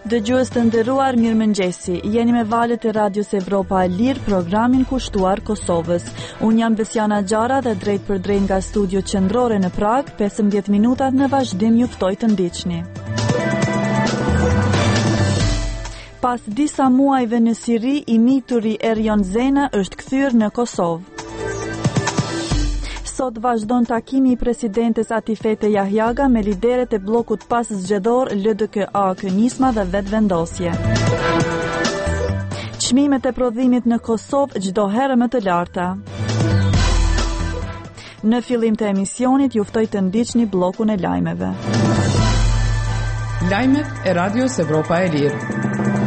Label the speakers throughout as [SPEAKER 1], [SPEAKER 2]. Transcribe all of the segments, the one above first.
[SPEAKER 1] Dëgjues të nderuar, mirëmëngjesi. Jeni me valët e Radios Evropa e Lirë, programin kushtuar Kosovës. Unë jam Besiana Gjara dhe drejt për drejt nga studio qendrore në Prag, 15 minutat në vazhdim ju ftoj të ndiqni. Pas disa muajve në Siri, i mituri Erjon Zena është kthyer në Kosovë. Sot vazhdon takimi i presidentes Atifete Jahjaga me lideret e bllokut pas zgjedhor LDK-A-Nisma dhe vetvendosje. Çmimet e prodhimit në Kosovë çdo herë më të larta. Në fillim të emisionit ju ftoj të ndiqni bllokun e lajmeve.
[SPEAKER 2] Lajmet e Radios Evropa e Lirë.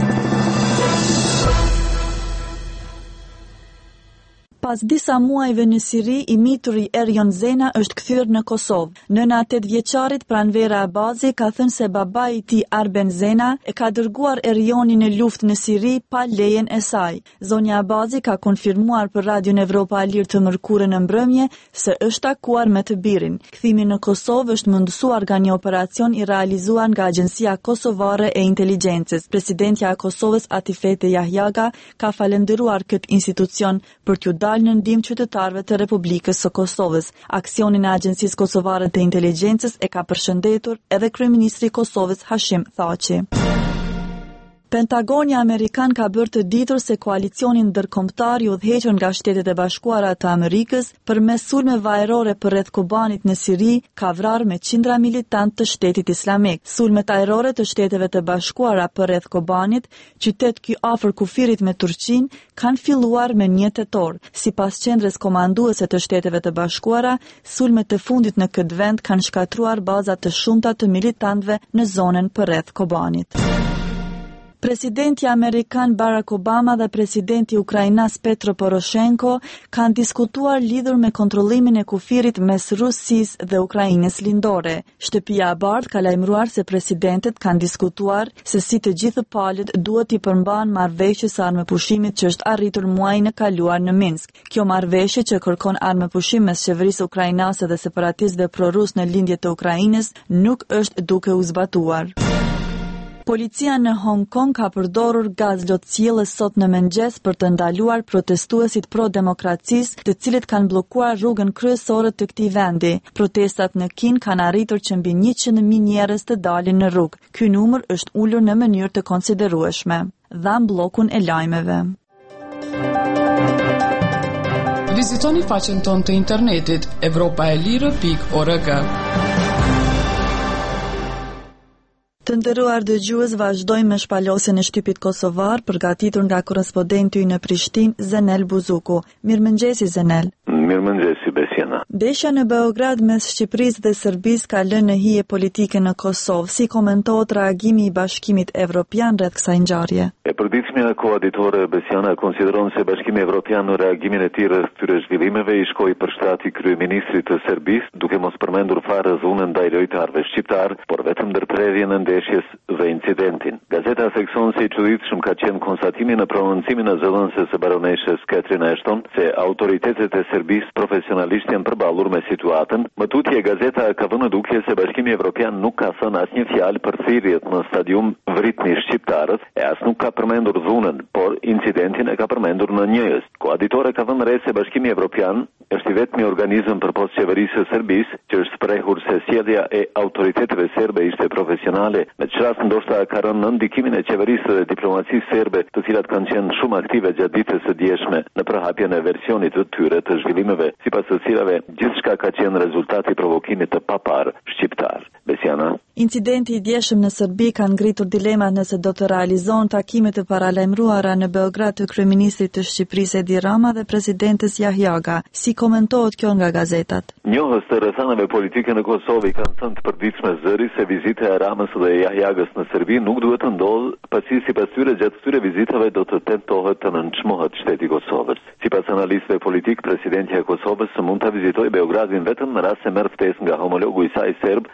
[SPEAKER 1] Pas disa muajve në Siri, i mituri Erjon Zena është kthyer në Kosovë. Nëna 8 vjeçarit Pranvera Abazi ka thënë se babai i tij Arben Zena e ka dërguar Erjonin në luftë në Siri pa lejen e saj. Zonja Abazi ka konfirmuar për Radion Evropa e Lirë të mërkurën në mbrëmje se është takuar me të birin. Kthimi në Kosovë është mundësuar nga një operacion i realizuar nga Agjencia Kosovare e Inteligjencës. Presidentja e Kosovës Atifete Jahjaga ka falendëruar këtë institucion për t'u dalë në ndihmë qytetarëve të Republikës së Kosovës. Aksionin e Agjencisë Kosovare të Inteligjencës e ka përshëndetur edhe kryeministri i Kosovës Hashim Thaçi. Pentagoni Amerikan ka bërë të ditur se koalicionin ndërkombëtar i udhëhequr nga Shtetet e Bashkuara të Amerikës përmes sulmeve ajrore përreth Kobanit në Siri ka vrarë me qindra militant të Shtetit Islamik. Sulmet ajrore të Shteteve të Bashkuara përreth Kobanit, qytet ky afër kufirit me Turqinë, kanë filluar me 1 tetor. Sipas qendrës komanduese të Shteteve të Bashkuara, sulmet e fundit në këtë vend kanë shkatruar baza të shumta të militantëve në zonën përreth Kobanit. Presidenti Amerikan Barack Obama dhe presidenti Ukrainas Petro Poroshenko kanë diskutuar lidhur me kontrollimin e kufirit mes Rusisë dhe Ukrainës lindore. Shtëpia e Bardhë ka lajmëruar se presidentët kanë diskutuar se si të gjithë palët duhet i përmbahen marrëveshjes së armëpushimit që është arritur muajin e kaluar në Minsk. Kjo marrëveshje që kërkon armëpushim mes qeverisë ukrainase dhe separatistëve prorus në lindje të Ukrainës nuk është duke u zbatuar. Policia në Hong Kong ka përdorur gaz lotësielës sot në mëngjes për të ndaluar protestuesit pro-demokracisë, të cilët kanë bllokuar rrugën kryesore të këtij vendi. Protestat në Kin kanë arritur që mbi 100.000 njerëz të dalin në rrugë. Ky numër është ulur në mënyrë të konsiderueshme. Dham bllokun e lajmeve.
[SPEAKER 2] Vizitoni faqen tonë të internetit evropaelire.org.
[SPEAKER 1] Të nderuar dëgjues, vazhdojmë me shpalosjen e shtypit kosovar përgatitur nga korrespondenti në Prishtinë, Zenel Buzuku. Mirëmëngjesi Zenel.
[SPEAKER 3] Mirëmëngjesi Besiana.
[SPEAKER 1] Ndeshja në Beograd mes Shqipërisë dhe Serbisë ka lënë në hije politike në Kosovë. Si komentohet reagimi i Bashkimit Evropian rreth kësaj ngjarje?
[SPEAKER 3] E përditshmja koaditore Besiana konsideron se Bashkimi Evropian në reagimin e tij rreth këtyre zhvillimeve i shkoi përshtatje kryeministrit të Serbisë, duke mos përmendur fare dhunën ndaj lojtarëve shqiptar, por vetëm ndërprerjen e ndeshjes dhe incidentin. Gazeta thekson se i çuditshëm ka qenë konstatimi në prononcimin e zëvendëses së baroneshës Catherine Ashton se autoritetet e Serbisë profesionalisht janë përballur me situatën. Më tutje gazeta ka vënë dukje se Bashkimi Evropian nuk ka thënë asnjë fjalë për thirrjet në stadium vritni shqiptarët e as nuk ka përmendur dhunën, por incidentin e ka përmendur në njëjës. Koaditore ka vënë re se Bashkimi Evropian është i vetmi organizëm përpos qeverisë së Serbisë që është shprehur se sjellja e autoriteteve serbe ishte profesionale, me që rast ndoshta ka rënë në ndikimin e qeverisë dhe diplomacisë serbe, të cilat kanë qenë shumë aktive gjatë ditës së djeshme në përhapjen e versionit të tyre të zhvillimeve, sipas të cilave gjithçka ka qenë rezultati i provokimit të papar shqiptar. Besiana.
[SPEAKER 1] Incidenti i djeshëm në Serbi ka ngritur dilemat nëse do të realizon takimet e paralajmëruara në Beograd të kryeministrit të Shqipërisë Edi Rama dhe presidentes Jahjaga. Si komentohet kjo nga gazetat?
[SPEAKER 3] Njohës të rrethanave politike në Kosovë kanë thënë të përditshme zëri se vizita e Ramës dhe Jahjagës në Serbi nuk duhet të ndodhë, pasi sipas tyre gjatë këtyre vizitave do të tentohet të nënçmohet shteti i Kosovës. Sipas analistëve politik, presidentja e Kosovës mund ta vizitojë Beogradin vetëm në rast se merr ftesë nga homologu i saj serb dhe vetëm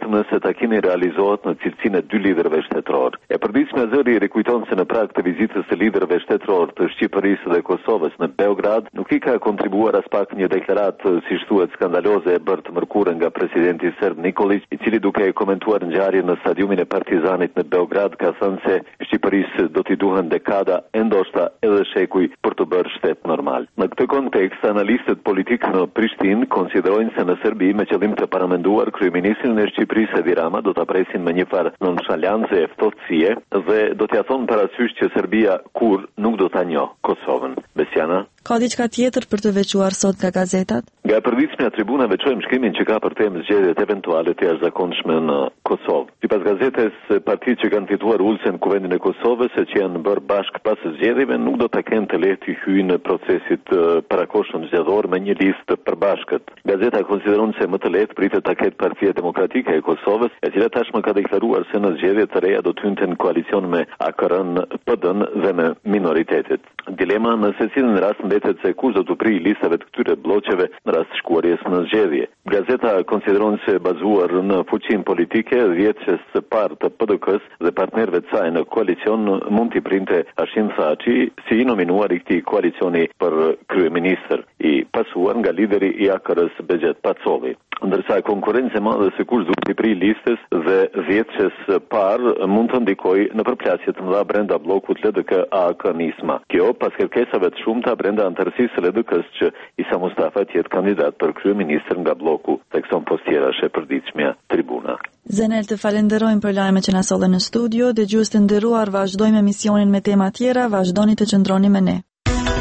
[SPEAKER 3] vetëm nëse takimi realizohet në cilësinë e 2 liderëve shtetëror. E përditshmja zëri rikujton se në prag të vizitës së liderëve shtetëror të Shqipërisë dhe Kosovës në Beograd, nuk i ka kontribuar as pak një deklaratë, siç thuhet, skandaloze e bërë të mërkurë nga presidenti serb Nikolić, i cili duke komentuar ngjarjen në stadiumin e Partizanit në Beograd ka thënë se Shqipërisë do t'i duhen dekada e ndoshta edhe shekuj për të bërë shtet normal. Në këtë kontekst, analistët politikë në Prishtinë konsiderojnë se në Serbi, me qëllim të paramenduar, kryeministrin e Shqipërisë Edi Rama do ta presin me një farë nonshalancë e ftohtësie dhe do t'ia thonë parasysh që Serbia kur nuk do ta njohë Kosovën. Besiana?
[SPEAKER 1] Ka diçka tjetër për të veçuar sot nga gazetat?
[SPEAKER 3] Nga përditshmja tribuna veçojmë shkrimin që ka për temë zgjedhjet eventuale të jashtëzakonshme në Kosovë. Sipas gazetes, partitë që kanë fituar ulsen në kuvendin e Kosovës e që janë bërë bashkë pas zgjedhjeve nuk do ta kenë të lehtë të hyjnë në procesit parakohshëm zgjedhor me një listë të përbashkët. Gazeta konsideron se më të lehtë pritet ta ketë Partia Demokratike e Kosovës, e cila tashmë ka deklaruar se në zgjedhjet të reja do të hynte në koalicion me AKR-n, PD-n dhe me minoritetet. Dilema në secilin rast mbetet se kush do të prijë listave të këtyre blloqeve në rast shkuarjes në zgjedhje. Gazeta konsideron se bazuar në fuqinë politike, 10 së parë të PDK-s dhe partnerëve të saj në koalicion mund t'i printe Hashim Thaçi si i nominuar i këtij koalicioni për kryeministër, i pasuar nga lideri i AKR-s Bexhet Pacolli. Ndërsa konkurrencë e madhe se kush duhet t'i prijë listës dhe 10 së parë mund të ndikojë në përplasje të mëdha brenda bllokut LDK-AK-Nisma. Kjo pas kërkesave të shumta brenda antarësisë së LDK-s që Isa Mustafa të jetë kandidat për kryeministër nga bloku, thekson postjerash e përditshmja Tribuna.
[SPEAKER 1] Zenel, të falenderojmë për lajmet që na sollën në studio, dëgjues të nderuar, vazhdojmë emisionin me tema tjera, vazhdoni të qëndroni me ne.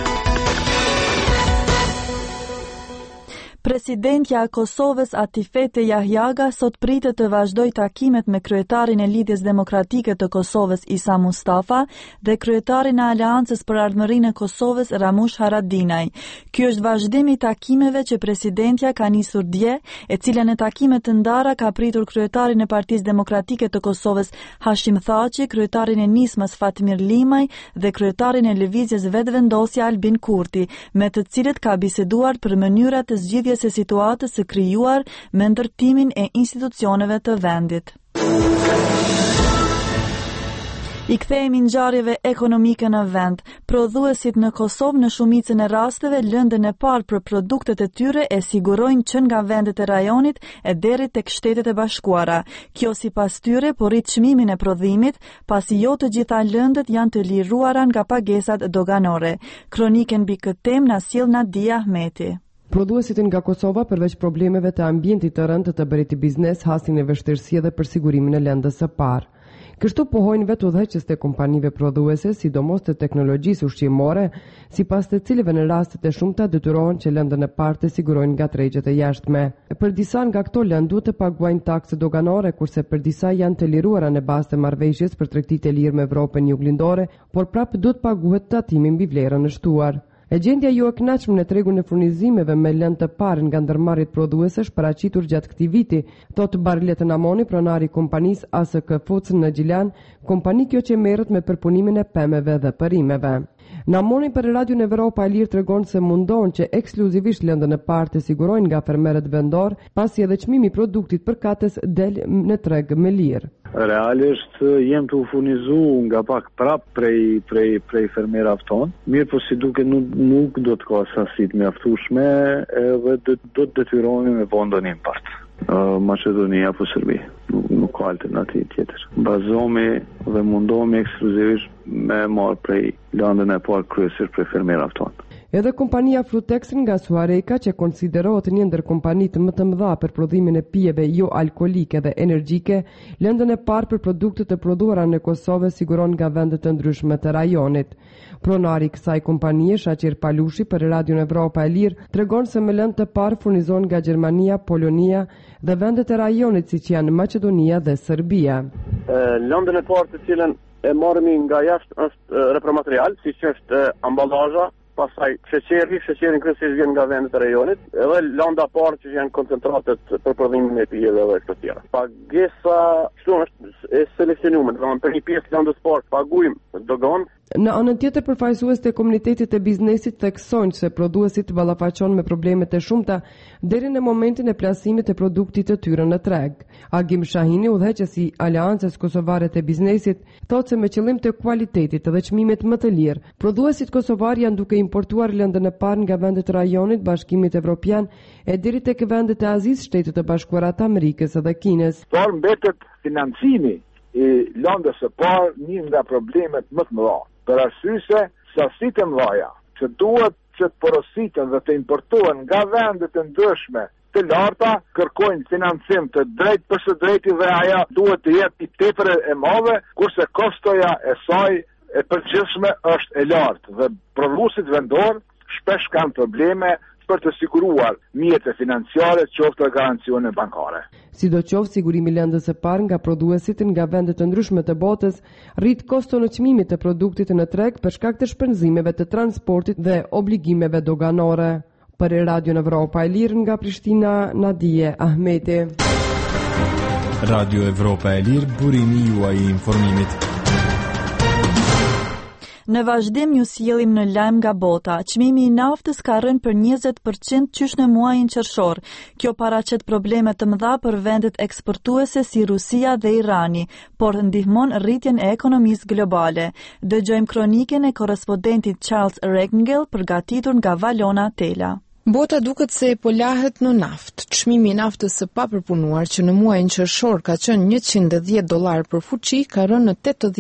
[SPEAKER 1] Presidentja e Kosovës Atifete Jahjaga sot pritet të vazhdoj takimet me kryetarin e Lidhjes Demokratike të Kosovës Isa Mustafa dhe kryetarin e Aleancës për Ardhmërinë e Kosovës Ramush Haradinaj. Ky është vazhdim i takimeve që presidentja ka nisur dje, e cila në takime të ndara ka pritur kryetarin e Partisë Demokratike të Kosovës Hashim Thaçi, kryetarin e Nismës Fatmir Limaj dhe kryetarin e Lëvizjes Vetëvendosja Albin Kurti, me të cilët ka biseduar për mënyrat të zgjidhjes së situatës së krijuar me ndërtimin e institucioneve të vendit. I kthehemi ngjarjeve ekonomike në vend. Prodhuesit në Kosovë në shumicën e rasteve lëndën e parë për produktet e tyre e sigurojnë që nga vendet e rajonit e deri tek Shtetet e Bashkuara. Kjo sipas tyre po rrit çmimin e prodhimit, pasi jo të gjitha lëndët janë të liruara nga pagesat doganore. Kronikën mbi këtë temë na sjell Nadia Ahmeti.
[SPEAKER 4] Prodhuesit nga Kosova, përveç problemeve të ambientit të rëndë të bërit i biznes, hasin e vështirësi dhe për sigurimin e lëndës së parë. Kështu pohojnë vetë udhëheqës të kompanive prodhuese, sidomos të teknologjisë ushqimore, sipas të cilëve në rastet e shumta detyrohen që lëndën e parë të sigurojnë nga tregjet e jashtme. Për disa nga këto lëndë duhet të paguajnë takse doganore, kurse për disa janë të liruara në bazë të marrëveshjes për tregtit e lirë me Evropën juglindore, por prapë duhet paguhet tatimi mbi vlerën e shtuar. E gjendja jo e kënaqshme në tregun e furnizimeve me lëndë të parë nga ndërmarrjet prodhuese është paraqitur gjatë këtij viti, thot Barilet Namoni, pronari i kompanisë ASK Foods në Gjilan, kompani kjo që merret me përpunimin e pemëve dhe përimeve. Namoni për Radion Evropa e Lirë tregon se mundon që ekskluzivisht lëndën e parë të sigurojnë nga fermerët vendor, pasi edhe çmimi i produktit përkatës del në treg me lirë.
[SPEAKER 5] Realisht jem të u furnizu nga pak prap prej fermerave tonë. Mirë po si duke nuk do të ka sasit mjaftueshme edhe do të detyrohemi me vëndon import. Maqedonia apo Serbi. Nuk ka alternativë tjetër. Bazohemi dhe mundohemi ekskluzivisht me marrë prej lëndën e parë kryesisht prej fermerave tonë.
[SPEAKER 4] Edhe kompania Frutex nga Suareka, që konsiderohet një ndër kompanitë më të mëdha për prodhimin e pijeve jo alkolike dhe energjike, lëndën e parë për produktet e prodhuara në Kosovë siguron nga vendet të ndryshme të rajonit. Pronari i kësaj kompanie, Shaqir Palushi, për Radion Evropa e Lirë, tregon se me lëndë të parë furnizon nga Gjermania, Polonia dhe vendet e rajonit siç janë Maqedonia dhe Serbia.
[SPEAKER 6] Lëndën e parë të cilën e marrëmi nga jashtë është repromaterial, siç është amballazha, pastaj sheqerin kryesisht vjen nga vendet e rajonit, edhe lënda parë që janë koncentratet për prodhimin e pijeve dhe këto tjera. Pagesa kështu është e seleksionuar, domethënë për një pjesë lëndës parë paguajmë dogan,
[SPEAKER 4] Në anën tjetër, përfaqësues të komunitetit të biznesit theksojnë se prodhuesit ballafaqohen me problemet e shumta deri në momentin e plasimit të produktit të tyre në treg. Agim Shahini, udhëheqësi i Aleancës Kosovare të Biznesit, thotë se me qëllim të kualitetit dhe çmimet më të lirë, prodhuesit kosovar janë duke importuar lëndën e parë nga vendet e rajonit, Bashkimit Evropian e deri tek vendet e Azisë, Shtetet e Bashkuara të Amerikës dhe Kinës.
[SPEAKER 7] Por mbetet financimi i lëndës së parë një nga problemet më të mëdha. Për arsye se sasitë e mëdha që duhet që të porositen dhe të importohen nga vendet e ndryshme të larta kërkojnë financim të drejtë për së drejti dhe aja duhet të jetë i tepër e madhe, kurse kostoja e saj e përgjithshme është e lartë dhe prodhuesit vendor shpesh kanë probleme për të siguruar mjetet financiare, qoftë garancione bankare.
[SPEAKER 4] Sidoqoftë, sigurimi i lëndës së parë nga prodhuesit nga vende të ndryshme të botës rrit koston e çmimit të produktit në treg për shkak të shpenzimeve të transportit dhe obligimeve doganore. Për Radio Evropa e Lirë nga Prishtina, Nadije Ahmeti.
[SPEAKER 8] Radio Evropa e Lirë, burimi juaj i informimit.
[SPEAKER 1] Në vazhdim ju sjellim në lajm nga bota. Çmimi i naftës ka rënë për 20% qysh në muajin qershor. Kjo paraqet probleme të mëdha për vendet eksportuese si Rusia dhe Irani, por ndihmon rritjen e ekonomisë globale. Dëgjojmë kronikën e korrespondentit Charles Regnell përgatitur nga Valona Tela.
[SPEAKER 9] Bota duket se po lahet në naftë. Çmimi i naftës së papërpunuar që në muajin qershor ka qenë $110 për fuqi, ka rënë në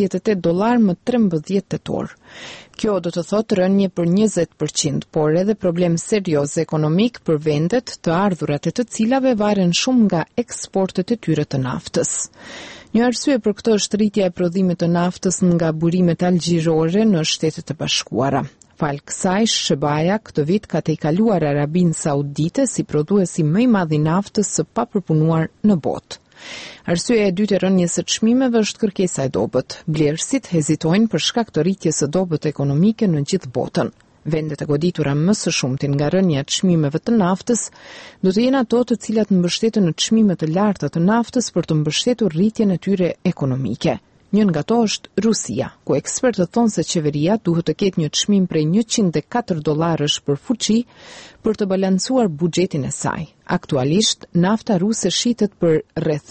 [SPEAKER 9] $88 më 13 tetor. Kjo do të thotë rënje për 20%, por edhe problem serioz ekonomik për vendet të ardhurat e të cilave varen shumë nga eksportet e tyre të naftës. Një arsye për këtë është rritja e prodhimit të naftës nga burimet algjirore në Shtetet e Bashkuara. Fal kësaj, SHBA këtë vit ka tejkaluar Arabinë Saudite si prodhuesi më i madh i naftës së papërpunuar në botë. Arsyeja e dytë e rënjes së çmimeve është kërkesa e dobët. Blerësit hezitojnë për shkak të rritjes së dobët ekonomike në gjithë botën. Vendet e goditura më së shumti nga rënja e çmimeve të naftës do të jenë ato të cilat mbështeten në çmime të larta të naftës për të mbështetur rritjen e tyre ekonomike. Një nga to është Rusia, ku ekspertët thonë se qeveria duhet të ketë një çmim prej $104 për fuqi për të balancuar buxhetin e saj. Aktualisht, nafta ruse shitet për rreth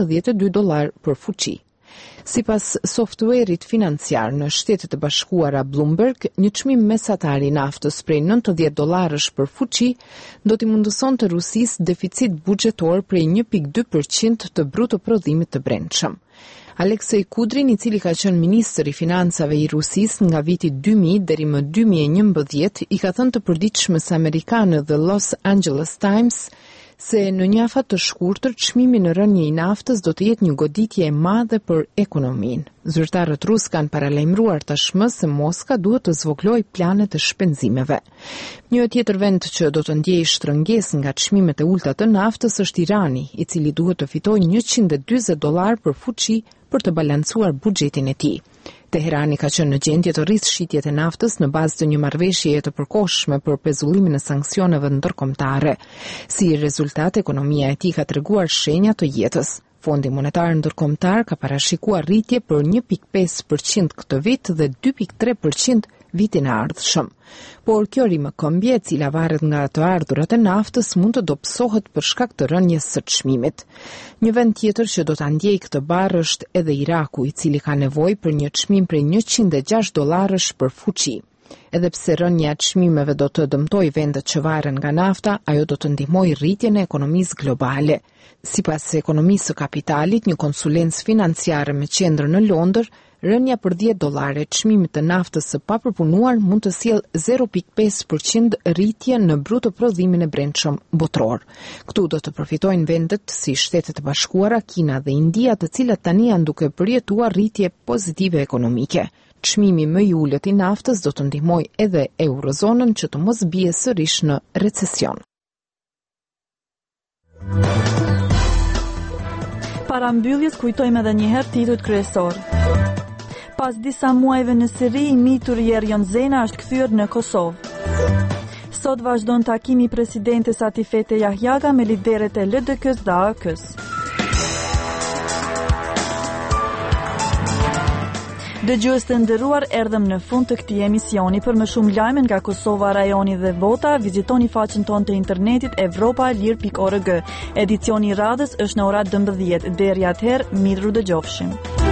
[SPEAKER 9] $92 për fuqi. Sipas softuerit financiar në Shtetet e Bashkuara Bloomberg, një çmim mesatar i naftës prej $90 për fuqi do t'i mundësonte Rusisë deficit buxhetor prej 1.2% të bruto prodhimit të brendshëm. Aleksej Kudrin, i cili ka qenë ministër i financave i Rusisë nga viti 2000 deri më 2011, i ka thënë të përditshmës amerikane The Los Angeles Times se në një afat të shkurtër çmimi në rënje i naftës do të jetë një goditje e madhe për ekonominë. Zyrtarët rusë kanë paralajmëruar tashmë se Moska duhet të zvogëlojë planet e shpenzimeve. Një tjetër vend që do të ndjejë shtrëngesë nga çmimet e ulta të naftës është Irani, i cili duhet të fitojë $140 për fuqi për të balancuar buxhetin e tij. Teherani ka qenë në gjendje të rrisë shitjet e naftës në bazë të një marrëveshjeje të përkohshme për pezullimin e sanksioneve ndërkombëtare. Si rezultat, ekonomia e tij ka treguar shenja të jetës. Fondi Monetar Ndërkombëtar ka parashikuar rritje për 1.5% këtë vit dhe 2.3% vitin e ardhshëm. Por kjo rimëkëmbje, e cila varet nga të ardhurat e naftës, mund të dobësohet për shkak të rënjes së çmimit. Një vend tjetër që do ta ndjejë këtë barë është edhe Iraku, i cili ka nevojë për një çmim prej $106 për fuqi. Edhe pse rënja e çmimeve do të dëmtojë vendet që varen nga nafta, ajo do të ndihmojë rritjen e ekonomisë globale. Sipas ekonomisë së kapitalit, një konsulencë financiare me qendër në Londër, rënja për $10 e çmimit të naftës së papërpunuar mund të sjellë 0.5% rritje në bruto prodhimin e brendshëm botror. Këtu do të përfitojnë vendet si Shtetet e Bashkuara, Kina dhe India, të cilat tani janë duke përjetuar rritje pozitive ekonomike. Çmimi më i ulët i naftës do të ndihmojë edhe eurozonën që të mos bie sërish në recesion.
[SPEAKER 1] Para mbylljes kujtojmë edhe një herë titujt kryesor. Pas disa muajve në Siri, i mitur Jerion Zena është kthyer në Kosovë. Sot vazhdon takimi i presidentes Atifete Jahjaga me lideret e LDK-s dhe AK-s. Dëgjues të nderuar, erdhëm në fund të këtij emisioni. Për më shumë lajme nga Kosova, rajoni dhe bota, vizitoni faqen tonë të internetit evropaelir.org. Edicioni i radhës është në oratë 12:00. Deri atëherë, mirë u dëgjofshim.